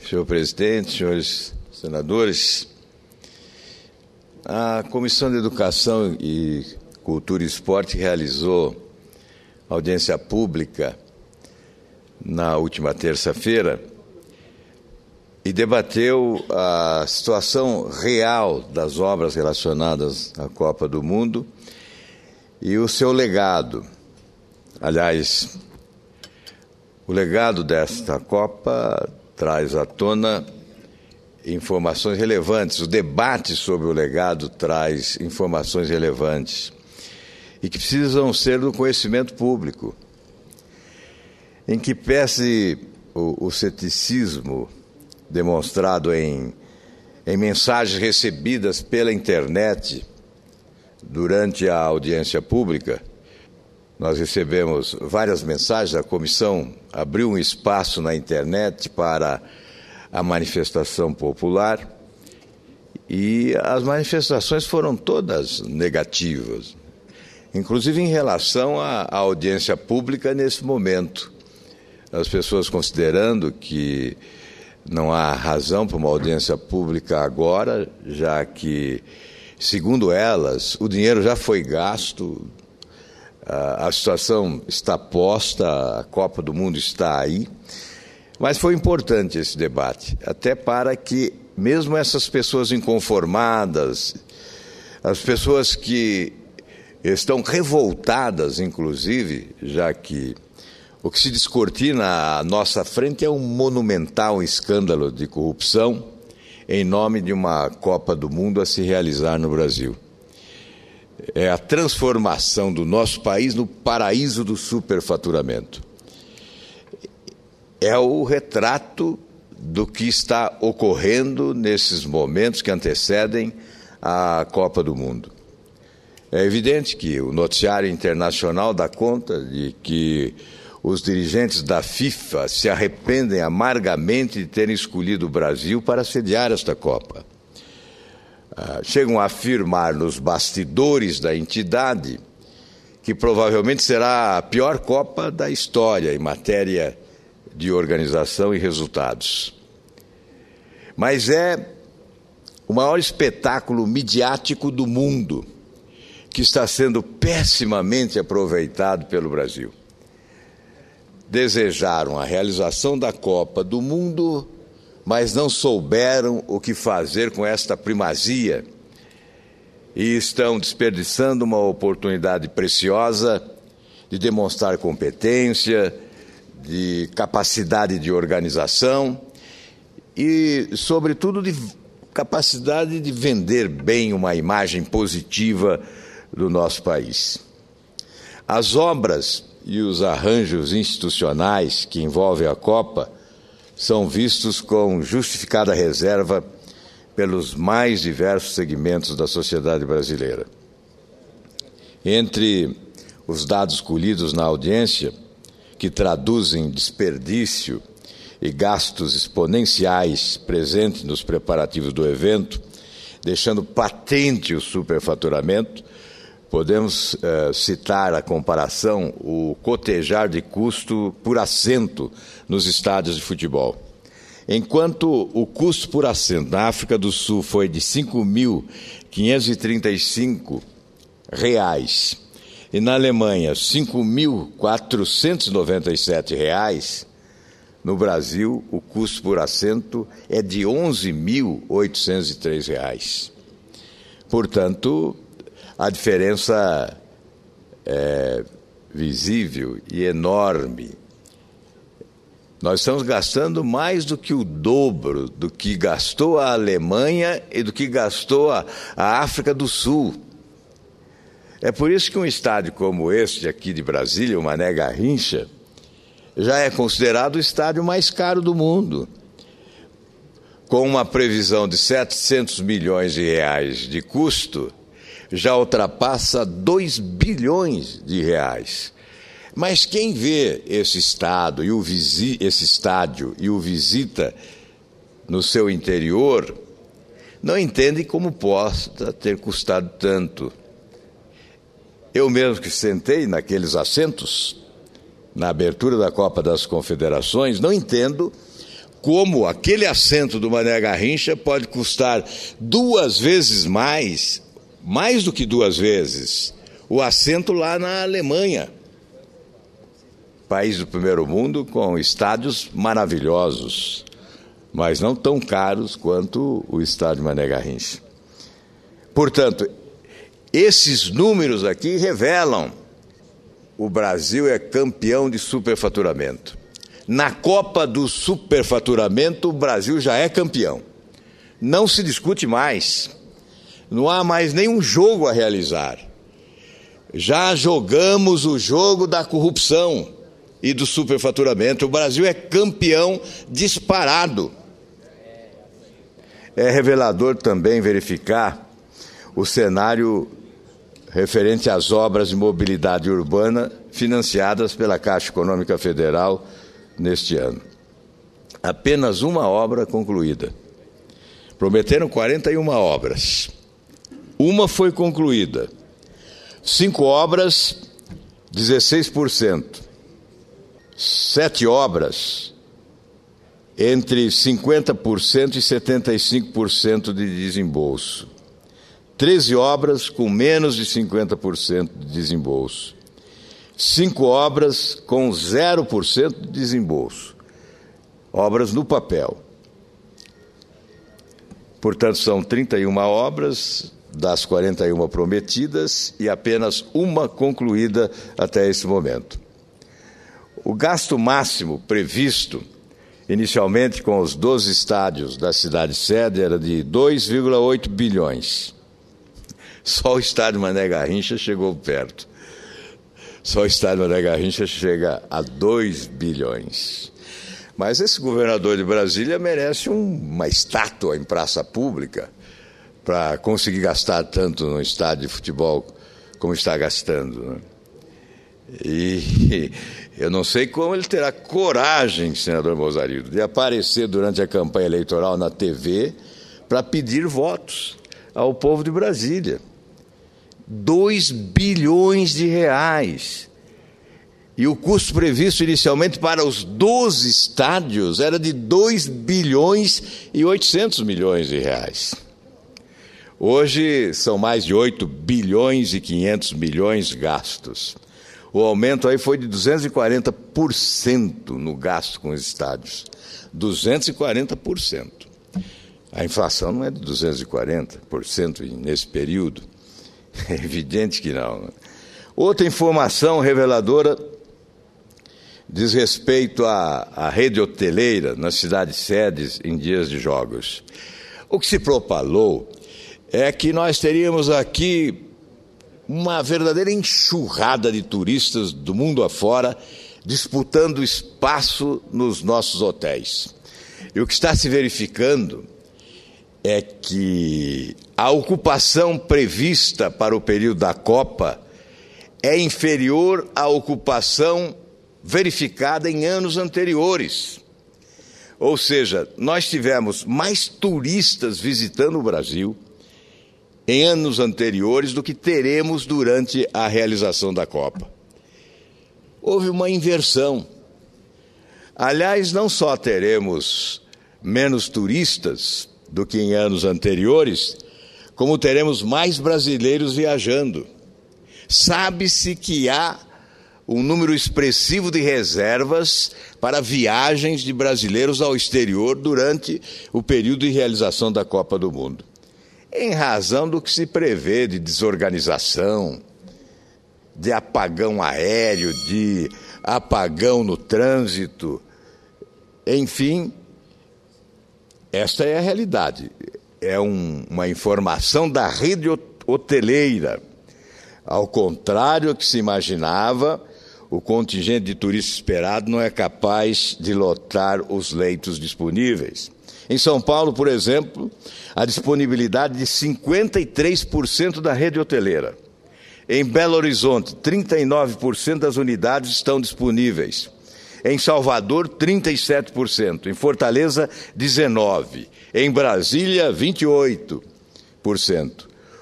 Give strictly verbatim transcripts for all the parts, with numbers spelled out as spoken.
senhor presidente, senhores senadores, a Comissão de Educação e Cultura e Esporte realizou audiência pública na última terça-feira e debateu a situação real das obras relacionadas à Copa do Mundo e o seu legado. Aliás, o legado desta Copa traz à tona informações relevantes. O debate sobre o legado traz informações relevantes e que precisam ser do conhecimento público. Em que pese o, o ceticismo demonstrado em, em mensagens recebidas pela internet durante a audiência pública, nós recebemos várias mensagens, a comissão abriu um espaço na internet para a manifestação popular e as manifestações foram todas negativas, inclusive em relação à, à audiência pública nesse momento. As pessoas considerando que não há razão para uma audiência pública agora, já que, segundo elas, o dinheiro já foi gasto, a situação está posta, a Copa do Mundo está aí, mas foi importante esse debate, até para que mesmo essas pessoas inconformadas, as pessoas que estão revoltadas, inclusive, já que o que se descortina à nossa frente é um monumental escândalo de corrupção em nome de uma Copa do Mundo a se realizar no Brasil. É a transformação do nosso país no paraíso do superfaturamento. É o retrato do que está ocorrendo nesses momentos que antecedem a Copa do Mundo. É evidente que o noticiário internacional dá conta de que os dirigentes da FIFA se arrependem amargamente de terem escolhido o Brasil para sediar esta Copa. Uh, chegam a afirmar nos bastidores da entidade que provavelmente será a pior Copa da história em matéria de organização e resultados. Mas é o maior espetáculo midiático do mundo que está sendo pessimamente aproveitado pelo Brasil. Desejaram a realização da Copa do Mundo, mas não souberam o que fazer com esta primazia e estão desperdiçando uma oportunidade preciosa de demonstrar competência, de capacidade de organização e, sobretudo, de capacidade de vender bem uma imagem positiva do nosso país. As obras e os arranjos institucionais que envolvem a Copa são vistos com justificada reserva pelos mais diversos segmentos da sociedade brasileira. Entre os dados colhidos na audiência, que traduzem desperdício e gastos exponenciais presentes nos preparativos do evento, deixando patente o superfaturamento, podemos uh, citar a comparação, o cotejar de custo por assento nos estádios de futebol. Enquanto o custo por assento na África do Sul foi de cinco mil quinhentos e trinta e cinco reais e na Alemanha cinco mil quatrocentos e noventa e sete reais, no Brasil o custo por assento é de onze mil oitocentos e três reais. Portanto, a diferença é visível e enorme. Nós estamos gastando mais do que o dobro do que gastou a Alemanha e do que gastou a, a África do Sul. É por isso que um estádio como este aqui de Brasília, o Mané Garrincha, já é considerado o estádio mais caro do mundo, com uma previsão de setecentos milhões de reais de custo, já ultrapassa dois bilhões de reais. Mas quem vê esse, estado e o visi, esse estádio e o visita no seu interior, não entende como possa ter custado tanto. Eu mesmo que sentei naqueles assentos, na abertura da Copa das Confederações, não entendo como aquele assento do Mané Garrincha pode custar duas vezes mais, mais do que duas vezes, o assento lá na Alemanha, país do primeiro mundo com estádios maravilhosos, mas não tão caros quanto o estádio Mané Garrincha. Portanto, esses números aqui revelam: o Brasil é campeão de superfaturamento. Na Copa do Superfaturamento, o Brasil já é campeão. Não se discute mais. Não há mais nenhum jogo a realizar. Já jogamos o jogo da corrupção e do superfaturamento. O Brasil é campeão disparado. É revelador também verificar o cenário referente às obras de mobilidade urbana financiadas pela Caixa Econômica Federal neste ano. Apenas uma obra concluída. Prometeram quarenta e uma obras. Uma foi concluída. Cinco obras, dezesseis por cento. Sete obras, entre cinquenta por cento e setenta e cinco por cento de desembolso. Treze obras com menos de cinquenta por cento de desembolso. Cinco obras com zero por cento de desembolso. Obras no papel. Portanto, são trinta e uma obras das quarenta e uma prometidas e apenas uma concluída até esse momento. O gasto máximo previsto, inicialmente com os doze estádios da cidade-sede, era de dois vírgula oito bilhões. Só o estádio Mané Garrincha chegou perto. Só o estádio Mané Garrincha chega a dois bilhões. Mas esse governador de Brasília merece um, uma estátua em praça pública para conseguir gastar tanto no estádio de futebol como está gastando, né? E eu não sei como ele terá coragem, senador Mosarido, de aparecer durante a campanha eleitoral na T V para pedir votos ao povo de Brasília. Dois bilhões de reais. E o custo previsto inicialmente para os doze estádios era de dois bilhões e oitocentos milhões de reais. Hoje são mais de oito bilhões e quinhentos milhões gastos. O aumento aí foi de duzentos e quarenta por cento no gasto com os estádios. duzentos e quarenta por cento. A inflação não é de duzentos e quarenta por cento nesse período. É evidente que não, né? Outra informação reveladora diz respeito à, à rede hoteleira nas cidades-sedes em dias de jogos. O que se propalou é que nós teríamos aqui uma verdadeira enxurrada de turistas do mundo afora disputando espaço nos nossos hotéis. E o que está se verificando é que a ocupação prevista para o período da Copa é inferior à ocupação verificada em anos anteriores. Ou seja, nós tivemos mais turistas visitando o Brasil em anos anteriores do que teremos durante a realização da Copa. Houve uma inversão. Aliás, não só teremos menos turistas do que em anos anteriores, como teremos mais brasileiros viajando. Sabe-se que há um número expressivo de reservas para viagens de brasileiros ao exterior durante o período de realização da Copa do Mundo, em razão do que se prevê de desorganização, de apagão aéreo, de apagão no trânsito, enfim, esta é a realidade. É um, uma informação da rede hoteleira. Ao contrário do que se imaginava, o contingente de turistas esperado não é capaz de lotar os leitos disponíveis. Em São Paulo, por exemplo, a disponibilidade de cinquenta e três por cento da rede hoteleira. Em Belo Horizonte, trinta e nove por cento das unidades estão disponíveis. Em Salvador, trinta e sete por cento. Em Fortaleza, dezenove por cento. Em Brasília, vinte e oito por cento.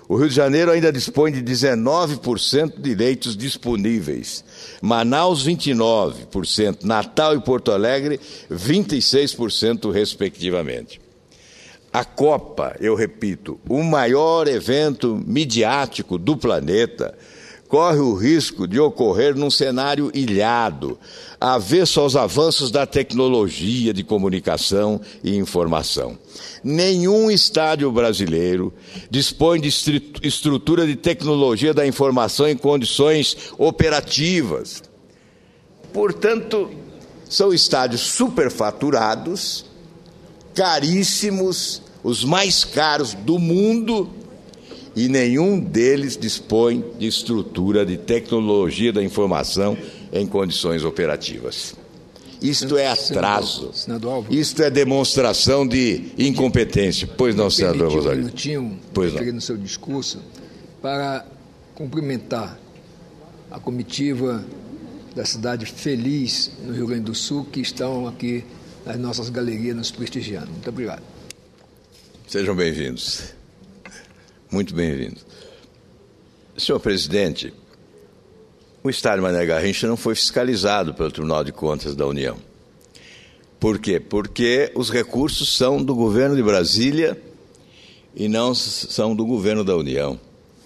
O Rio de Janeiro ainda dispõe de dezenove por cento de leitos disponíveis. Manaus, vinte e nove por cento. Natal e Porto Alegre, vinte e seis por cento, respectivamente. A Copa, eu repito, o maior evento midiático do planeta, corre o risco de ocorrer num cenário ilhado, avesso aos avanços da tecnologia de comunicação e informação. Nenhum estádio brasileiro dispõe de estrutura de tecnologia da informação em condições operativas. Portanto, são estádios superfaturados, caríssimos, os mais caros do mundo, e nenhum deles dispõe de estrutura de tecnologia da informação em condições operativas. Isto é atraso, isto é demonstração de incompetência. Pois não, senador Rosário? Um minutinho, pois não. no seu discurso, para cumprimentar a comitiva da cidade feliz no Rio Grande do Sul, que estão aqui nas nossas galerias nos prestigiando. Muito obrigado. Sejam bem-vindos. Muito bem-vindos. Senhor presidente, o estádio Mané Garrincha não foi fiscalizado pelo Tribunal de Contas da União. Por quê? Porque os recursos são do governo de Brasília e não são do governo da União.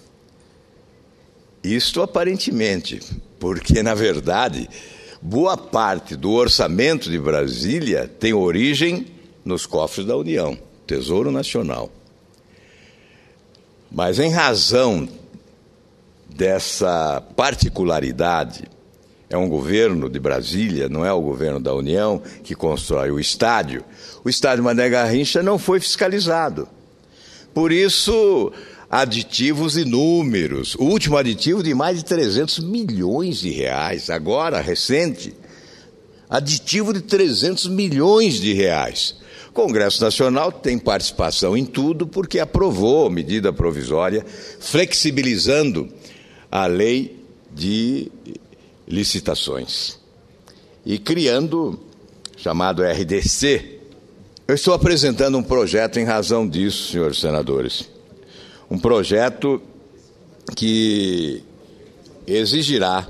Isto aparentemente, porque, na verdade, boa parte do orçamento de Brasília tem origem nos cofres da União, Tesouro Nacional. Mas, em razão dessa particularidade, é um governo de Brasília, não é o governo da União que constrói o estádio, o estádio Mané Garrincha não foi fiscalizado. Por isso, aditivos inúmeros, o último aditivo de mais de trezentos milhões de reais, agora, recente, aditivo de trezentos milhões de reais. O Congresso Nacional tem participação em tudo porque aprovou medida provisória flexibilizando a lei de licitações e criando, chamado R D C. Eu estou apresentando um projeto em razão disso, senhores senadores. Um projeto que exigirá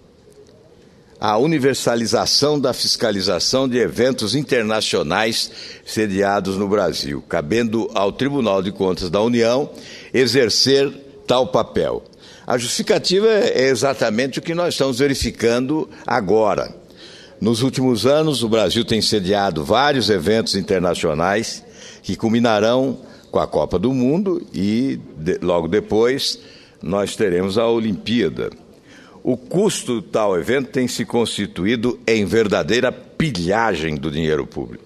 a universalização da fiscalização de eventos internacionais sediados no Brasil, cabendo ao Tribunal de Contas da União exercer tal papel. A justificativa é exatamente o que nós estamos verificando agora. Nos últimos anos, o Brasil tem sediado vários eventos internacionais que culminarão com a Copa do Mundo e, de, logo depois, nós teremos a Olimpíada. O custo de tal evento tem se constituído em verdadeira pilhagem do dinheiro público.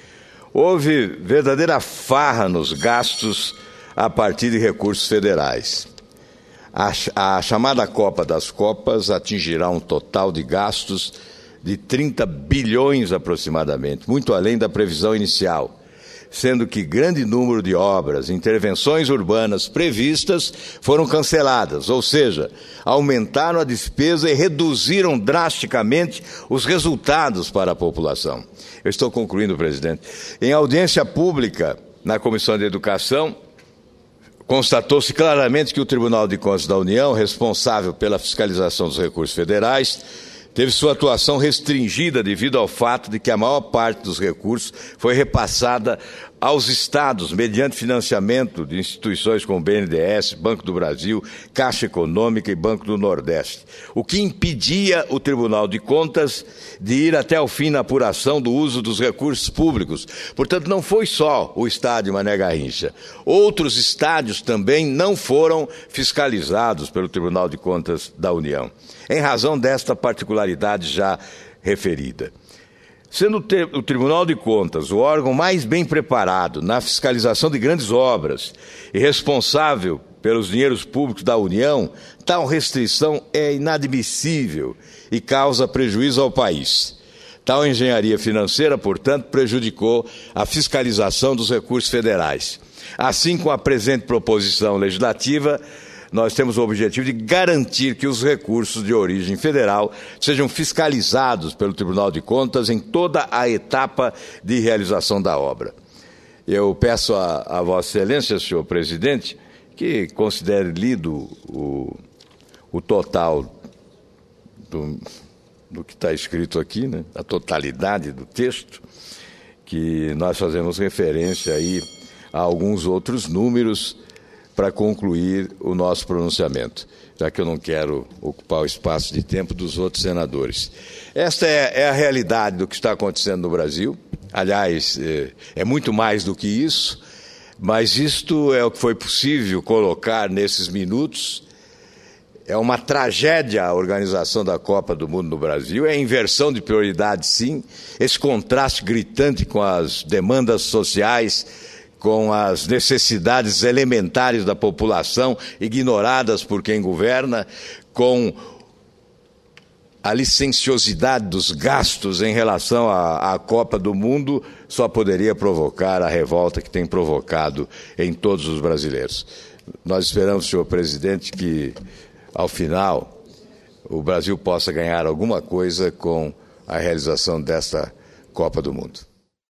Houve verdadeira farra nos gastos a partir de recursos federais. A, a chamada Copa das Copas atingirá um total de gastos de trinta bilhões aproximadamente, muito além da previsão inicial, sendo que grande número de obras, intervenções urbanas previstas foram canceladas, ou seja, aumentaram a despesa e reduziram drasticamente os resultados para a população. Eu estou concluindo, presidente. Em audiência pública na Comissão de Educação, constatou-se claramente que o Tribunal de Contas da União, responsável pela fiscalização dos recursos federais, teve sua atuação restringida devido ao fato de que a maior parte dos recursos foi repassada aos estados mediante financiamento de instituições como o B N D E S, Banco do Brasil, Caixa Econômica e Banco do Nordeste, o que impedia o Tribunal de Contas de ir até o fim na apuração do uso dos recursos públicos. Portanto, não foi só o estádio Mané Garrincha. Outros estádios também não foram fiscalizados pelo Tribunal de Contas da União, em razão desta particularidade já referida. Sendo o Tribunal de Contas o órgão mais bem preparado na fiscalização de grandes obras e responsável pelos dinheiros públicos da União, tal restrição é inadmissível e causa prejuízo ao país. Tal engenharia financeira, portanto, prejudicou a fiscalização dos recursos federais. Assim, com a presente proposição legislativa, nós temos o objetivo de garantir que os recursos de origem federal sejam fiscalizados pelo Tribunal de Contas em toda a etapa de realização da obra. Eu peço a, a Vossa Excelência, senhor presidente, que considere lido o, o total do, do que está escrito aqui, né? A totalidade do texto, que nós fazemos referência aí a alguns outros números para concluir o nosso pronunciamento, já que eu não quero ocupar o espaço de tempo dos outros senadores. Esta é, é a realidade do que está acontecendo no Brasil. Aliás, é, é muito mais do que isso, mas isto é o que foi possível colocar nesses minutos. É uma tragédia a organização da Copa do Mundo no Brasil, é inversão de prioridade, sim, esse contraste gritante com as demandas sociais, com as necessidades elementares da população, ignoradas por quem governa, com a licenciosidade dos gastos em relação à, à Copa do Mundo, só poderia provocar a revolta que tem provocado em todos os brasileiros. Nós esperamos, senhor presidente, que ao final o Brasil possa ganhar alguma coisa com a realização desta Copa do Mundo.